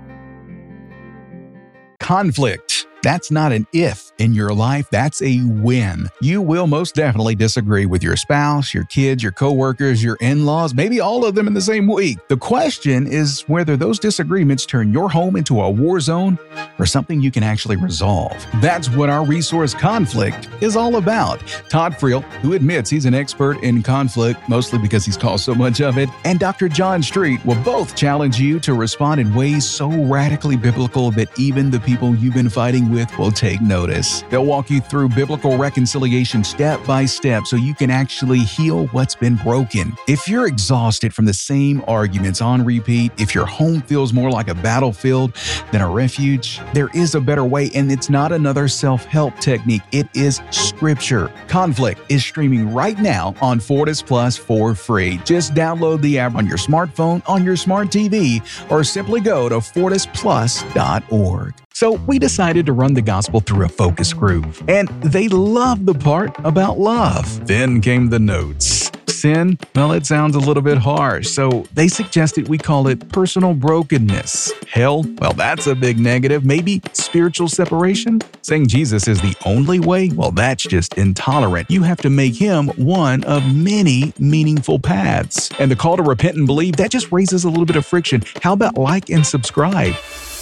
Conflict. That's not an if in your life, that's a when. You will most definitely disagree with your spouse, your kids, your coworkers, your in-laws, maybe all of them in the same week. The question is whether those disagreements turn your home into a war zone or something you can actually resolve. That's what our resource Conflict is all about. Todd Friel, who admits he's an expert in conflict, mostly because he's caused so much of it, and Doctor John Street will both challenge you to respond in ways so radically biblical that even the people you've been fighting with will take notice. They'll walk you through biblical reconciliation step by step so you can actually heal what's been broken. If you're exhausted from the same arguments on repeat, if your home feels more like a battlefield than a refuge, there is a better way, and it's not another self-help technique. It is scripture. Conflict is streaming right now on Fortis Plus for free. Just download the app on your smartphone, on your smart T V, or simply go to fortis plus dot org. So we decided to run the gospel through a focus group, and they loved the part about love. Then came the notes. Sin, well, it sounds a little bit harsh, so they suggested we call it personal brokenness. Hell, well, that's a big negative. Maybe spiritual separation? Saying Jesus is the only way? Well, that's just intolerant. You have to make him one of many meaningful paths. And the call to repent and believe, that just raises a little bit of friction. How about like and subscribe?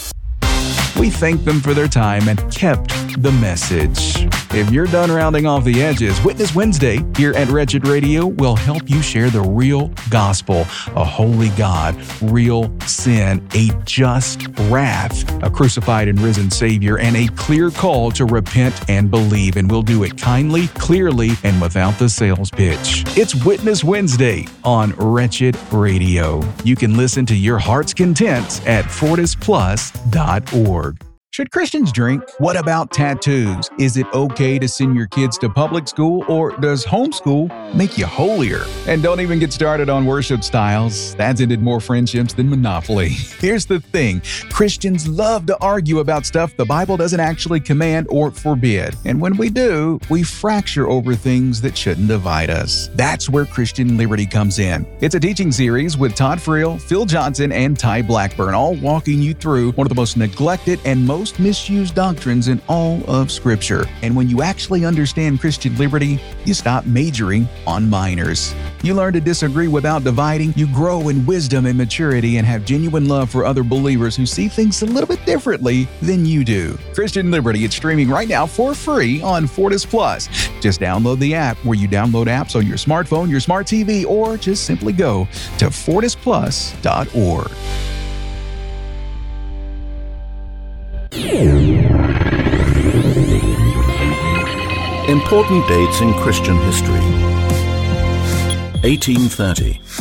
We thanked them for their time and kept the message. If you're done rounding off the edges, Witness Wednesday here at Wretched Radio will help you share the real gospel, a holy God, real sin, a just wrath, a crucified and risen Savior, and a clear call to repent and believe. And we'll do it kindly, clearly, and without the sales pitch. It's Witness Wednesday on Wretched Radio. You can listen to your heart's content at fortis plus dot org. Should Christians drink? What about tattoos? Is it okay to send your kids to public school, or does homeschool make you holier? And don't even get started on worship styles. That's ended more friendships than Monopoly. Here's the thing. Christians love to argue about stuff the Bible doesn't actually command or forbid. And when we do, we fracture over things that shouldn't divide us. That's where Christian Liberty comes in. It's a teaching series with Todd Friel, Phil Johnson, and Ty Blackburn, all walking you through one of the most neglected and most misused doctrines in all of Scripture. And when you actually understand Christian liberty, you stop majoring on minors. You learn to disagree without dividing. You grow in wisdom and maturity and have genuine love for other believers who see things a little bit differently than you do. Christian Liberty, it's streaming right now for free on Fortis Plus. Just download the app where you download apps on your smartphone, your smart T V, or just simply go to fortis plus dot org. Important dates in Christian history. eighteen thirty.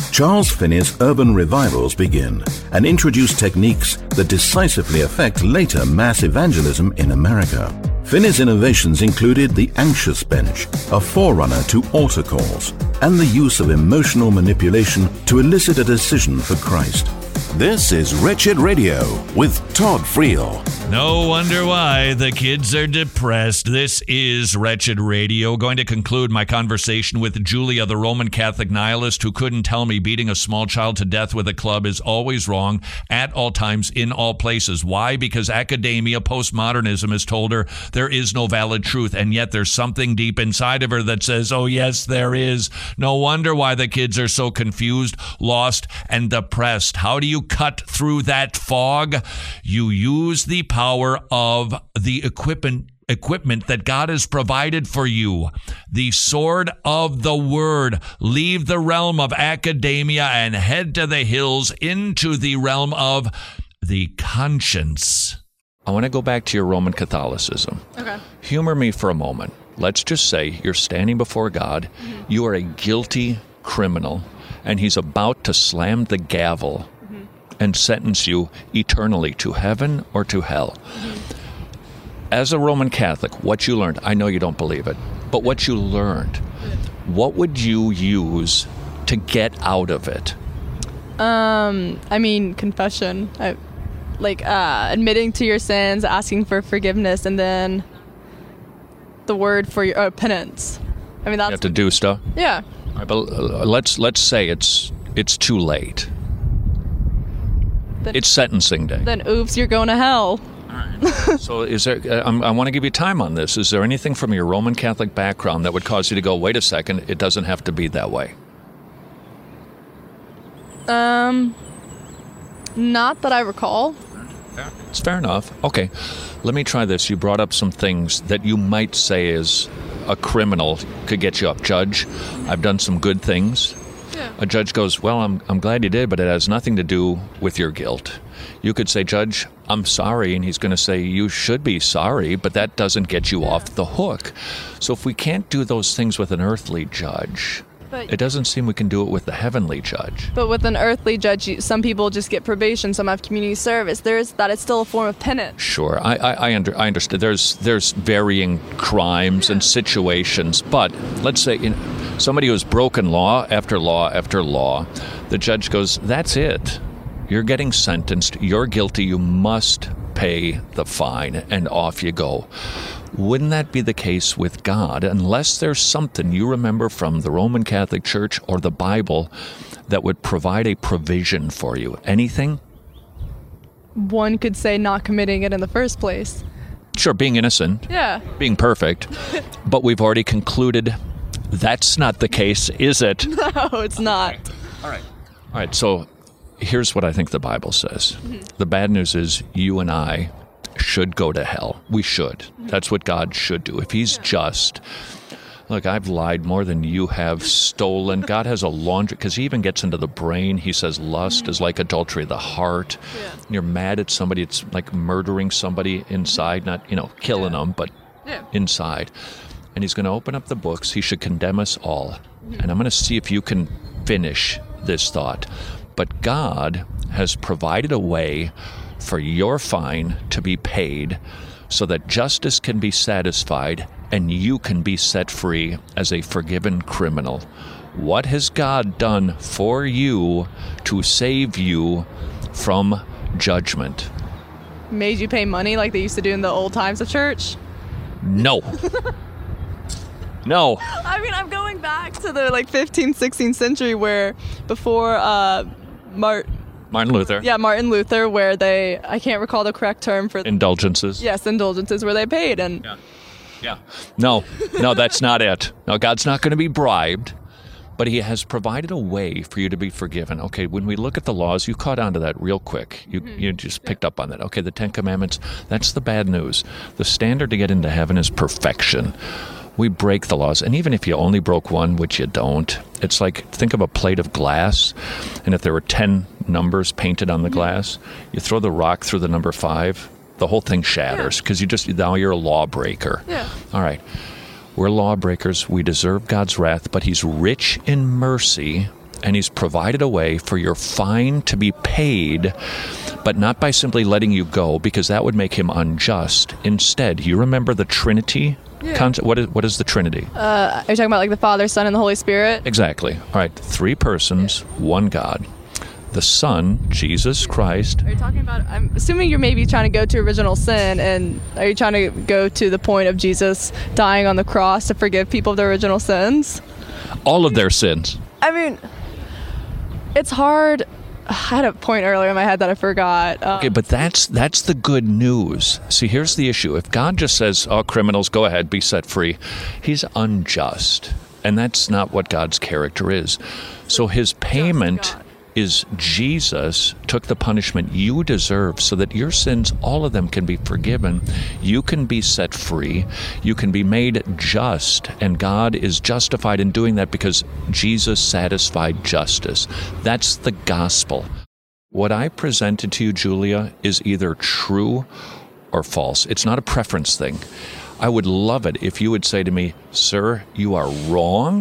Charles Finney's urban revivals begin and introduce techniques that decisively affect later mass evangelism in America. Finney's innovations included the anxious bench, a forerunner to altar calls, and the use of emotional manipulation to elicit a decision for Christ. This is Wretched Radio with Todd Friel. No wonder why the kids are depressed. This is Wretched Radio. Going to conclude my conversation with Julia, the Roman Catholic nihilist who couldn't tell me beating a small child to death with a club is always wrong at all times in all places. Why? Because academia, postmodernism has told her there is no valid truth, and yet there's something deep inside of her that says, oh yes, there is. No wonder why the kids are so confused, lost, and depressed. How do you cut through that fog? You use the power of the equipment equipment that God has provided for you. The sword of the word. Leave the realm of academia and head to the hills into the realm of the conscience. I want to go back to your Roman Catholicism. Okay. Humor me for a moment. Let's just say you're standing before God. Mm-hmm. You are a guilty criminal, and he's about to slam the gavel mm-hmm. and sentence you eternally to heaven or to hell. Mm-hmm. As a Roman Catholic, what you learned, I know you don't believe it, but what you learned, what would you use to get out of it? Um, I mean, confession. I, like uh, admitting to your sins, asking for forgiveness, and then the word for your uh, penance. I mean, that's... You have to do stuff? Yeah. All right, but let's, let's say it's, it's too late. Then, it's sentencing day. Then, oops, you're going to hell. All right. So is there, uh, I want to give you time on this. Is there anything from your Roman Catholic background that would cause you to go, wait a second, it doesn't have to be that way? Um, not that I recall. It's fair enough. Okay, let me try this. You brought up some things that you might say is a criminal could get you up. Judge, I've done some good things. Yeah. A judge goes, well, I'm I'm glad you did, but it has nothing to do with your guilt. You could say, Judge, I'm sorry, and he's going to say, you should be sorry, but that doesn't get you yeah. off the hook. So if we can't do those things with an earthly judge, but, it doesn't seem we can do it with the heavenly judge. But with an earthly judge, you, some people just get probation, some have community service. There is that it's still a form of penance. Sure, I I, I, under, I understand. There's there's varying crimes yeah. and situations, but let's say in, somebody who's broken law after law after law, the judge goes, that's it. You're getting sentenced. You're guilty. You must pay the fine, and off you go. Wouldn't that be the case with God, unless there's something you remember from the Roman Catholic Church or the Bible that would provide a provision for you? Anything? One could say not committing it in the first place. Sure, being innocent. Yeah. Being perfect. But we've already concluded that's not the case, is it? No, it's not. All right. All right, so here's what I think the Bible says. Mm-hmm. The bad news is you and I should go to hell. We should. Mm-hmm. That's what God should do. If he's yeah. just, look, I've lied more than you have stolen. God has a laundry, because he even gets into the brain. He says lust mm-hmm. is like adultery of the heart. Yeah. You're mad at somebody. It's like murdering somebody inside, not, you know, killing yeah. them, but yeah. inside. And he's going to open up the books. He should condemn us all. Mm-hmm. And I'm going to see if you can finish this thought. But God has provided a way for your fine to be paid so that justice can be satisfied and you can be set free as a forgiven criminal. What has God done for you to save you from judgment? Made you pay money like they used to do in the old times of church? No. No. I mean, I'm going back to the like fifteenth, sixteenth century where before uh, Mart- Martin Luther. Yeah, Martin Luther, where they, I can't recall the correct term for... Indulgences. Yes, indulgences, where they paid. And Yeah. Yeah. No, no, that's not it. No, God's not going to be bribed, but he has provided a way for you to be forgiven. Okay, when we look at the laws, you caught on to that real quick. You mm-hmm. you just picked up on that. Okay, the Ten Commandments, that's the bad news. The standard to get into heaven is perfection. We break the laws, and even if you only broke one, which you don't, it's like, think of a plate of glass, and if there were ten numbers painted on the glass, you throw the rock through the number five, the whole thing shatters, because yeah. you just, now you're a lawbreaker. Yeah. All right. We're lawbreakers. We deserve God's wrath, but he's rich in mercy, and he's provided a way for your fine to be paid, but not by simply letting you go, because that would make him unjust. Instead, you remember the Trinity Yeah. concept? What is, what is the Trinity? Uh, are you talking about like the Father, Son, and the Holy Spirit? Exactly. All right, three persons, one God. The Son, Jesus Christ. Are you talking about, I'm assuming you're maybe trying to go to original sin, and are you trying to go to the point of Jesus dying on the cross to forgive people of their original sins? All of their sins. I mean, it's hard. I had a point earlier in my head that I forgot. Um, Okay, but that's that's the good news. See, here's the issue. If God just says, oh, criminals, go ahead, be set free, he's unjust. And that's not what God's character is. So his payment is Jesus took the punishment you deserve so that your sins, all of them, can be forgiven. You can be set free. You can be made just. And God is justified in doing that because Jesus satisfied justice. That's the gospel. What I presented to you, Julia, is either true or false. It's not a preference thing. I would love it if you would say to me, sir, you are wrong,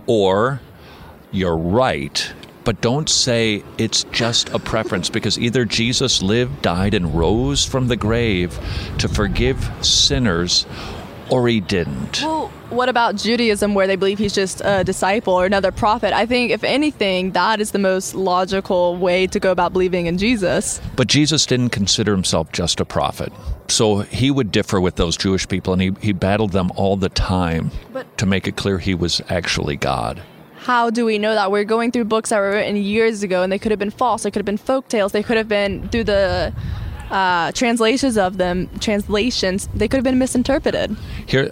or you're right. But don't say it's just a preference, because either Jesus lived, died, and rose from the grave to forgive sinners, or he didn't. Well, what about Judaism, where they believe he's just a disciple or another prophet? I think, if anything, that is the most logical way to go about believing in Jesus. But Jesus didn't consider himself just a prophet. So he would differ with those Jewish people, and he, he battled them all the time But- to make it clear he was actually God. How do we know that? We're going through books that were written years ago, and they could have been false. They could have been folk tales. They could have been, through the uh, translations of them, translations, they could have been misinterpreted. Here,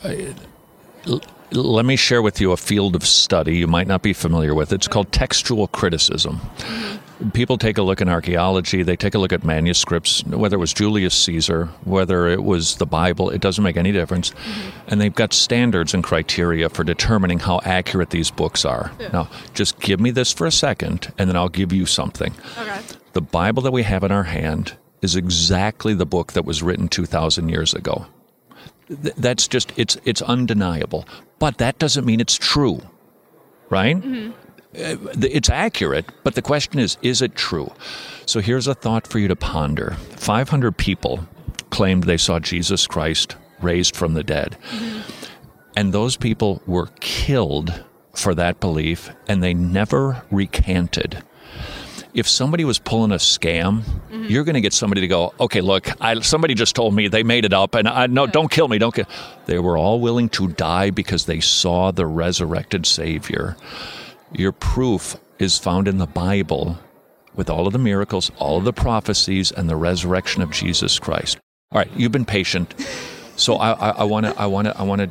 uh, l- let me share with you a field of study you might not be familiar with. It's called textual criticism. People take a look in archaeology, they take a look at manuscripts, whether it was Julius Caesar, whether it was the Bible, it doesn't make any difference. Mm-hmm. And they've got standards and criteria for determining how accurate these books are. Yeah. Now, just give me this for a second, and then I'll give you something. Okay. The Bible that we have in our hand is exactly the book that was written two thousand years ago. Th- that's just, it's it's undeniable. But that doesn't mean it's true, right? Mm-hmm. It's accurate, but the question is, is it true? So here's a thought for you to ponder. five hundred people claimed they saw Jesus Christ raised from the dead. Mm-hmm. And those people were killed for that belief, and they never recanted. If somebody was pulling a scam, mm-hmm. you're going to get somebody to go, okay, look, I, somebody just told me they made it up, and I no, yeah. don't kill me, don't kill. They were all willing to die because they saw the resurrected Savior. Your proof is found in the Bible with all of the miracles, all of the prophecies, and the resurrection of Jesus Christ. All right, you've been patient, so I want to, I want to, I want to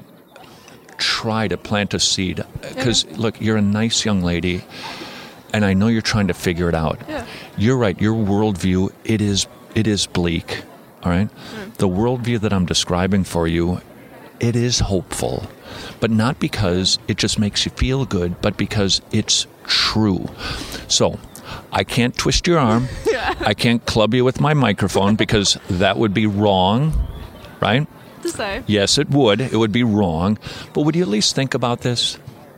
try to plant a seed, because yeah. look, you're a nice young lady, and I know you're trying to figure it out. Yeah. You're right. Your worldview, it is, it is bleak. All right, mm. the worldview that I'm describing for you, it is hopeful. But not because it just makes you feel good, but because it's true. So, I can't twist your arm. Yeah. I can't club you with my microphone, because that would be wrong, right? To say. Yes, it would. It would be wrong. But would you at least think about this?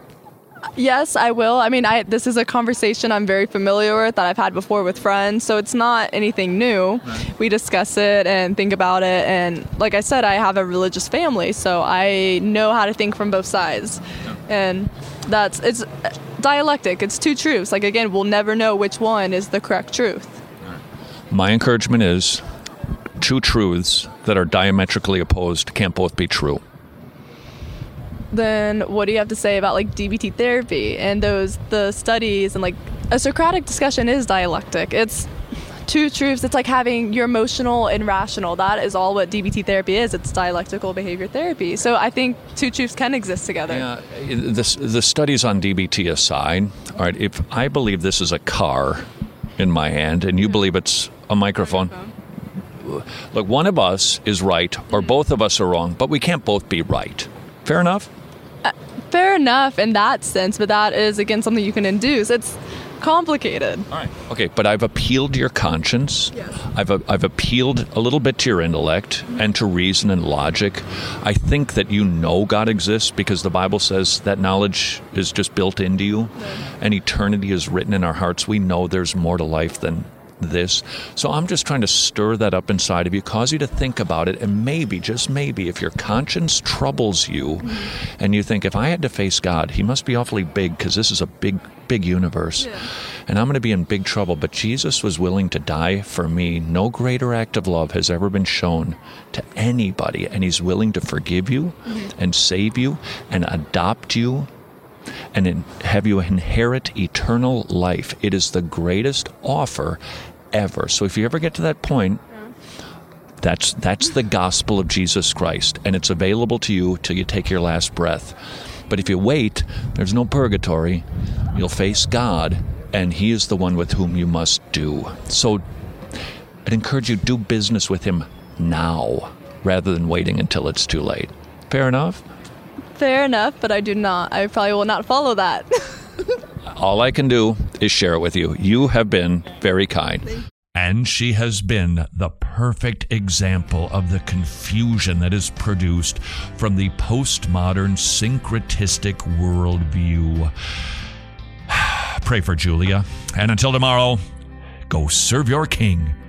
Yes, I will. I mean, I this is a conversation I'm very familiar with, that I've had before with friends, so it's not anything new. Right. We discuss it and think about it, and like I said, I have a religious family, so I know how to think from both sides. Yeah. And that's, it's dialectic. It's two truths. Like, again, we'll never know which one is the correct truth. Right. My encouragement is, two truths that are diametrically opposed can't both be true. Then what do you have to say about like D B T therapy and those the studies, and like a Socratic discussion is dialectic. It's two truths. It's like having your emotional and rational. That is all what D B T therapy is. It's dialectical behavior therapy. So I think two truths can exist together. Yeah, the, the studies on D B T aside, all right, if I believe this is a car in my hand and you mm-hmm. believe it's a microphone, microphone, look, one of us is right or mm-hmm. both of us are wrong, but we can't both be right. Fair enough? Uh, fair enough in that sense, but that is, again, something you can induce. It's complicated. All right. Okay, but I've appealed to your conscience. Yes. I've I've appealed a little bit to your intellect and to reason and logic. I think that you know God exists because the Bible says that knowledge is just built into you, and eternity is written in our hearts. We know there's more to life than this. So I'm just trying to stir that up inside of you, cause you to think about it, and maybe, just maybe, if your conscience troubles you and you think, if I had to face God, he must be awfully big because this is a big, big universe. Yeah. And I'm going to be in big trouble. But Jesus was willing to die for me. No greater act of love has ever been shown to anybody. And he's willing to forgive you mm-hmm. and save you and adopt you and in, have you inherit eternal life. It is the greatest offer ever. So if you ever get to that point, that's that's the gospel of Jesus Christ, and it's available to you till you take your last breath. But if you wait, there's no purgatory. You'll face God, and he is the one with whom you must do. So I'd encourage you, do business with him now rather than waiting until it's too late. Fair enough? Fair enough, but I do not. I probably will not follow that. All I can do is share it with you. You have been very kind. And she has been the perfect example of the confusion that is produced from the postmodern syncretistic worldview. Pray for Julia. And until tomorrow, go serve your king.